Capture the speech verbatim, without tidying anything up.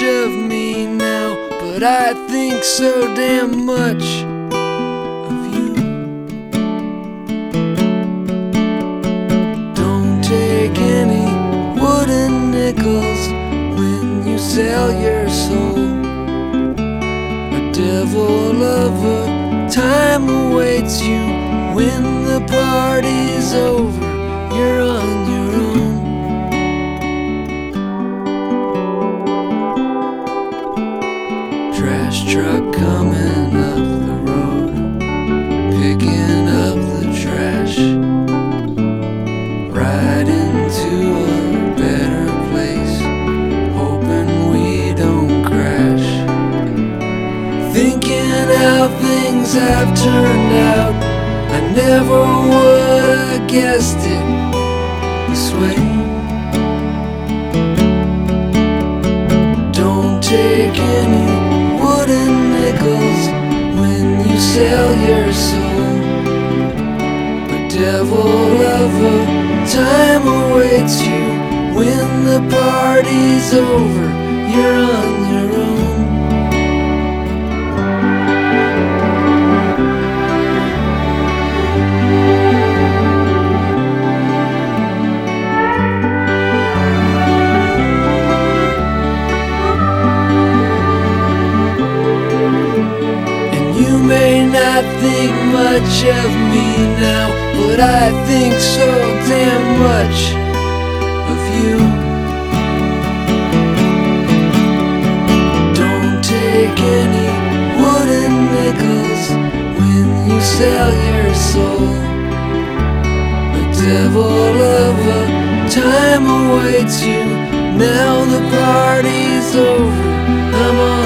much of me now, but I think so damn much of you. Don't take any wooden nickels when you sell your soul. A devil of a time awaits you when the party's over. You're on your own. Trash truck coming up the road, picking up the trash, right into a better place, hoping we don't crash. Thinking how things have turned out, I never would have guessed it this way. Don't take any wooden nickels when you sell your soul. A devil of a time awaits you when the party's over. You're on your own. You may not think much of me now, but I think so damn much of you. Don't take any wooden nickels when you sell your soul. The devil of a time awaits you. Now the party's over, I'm on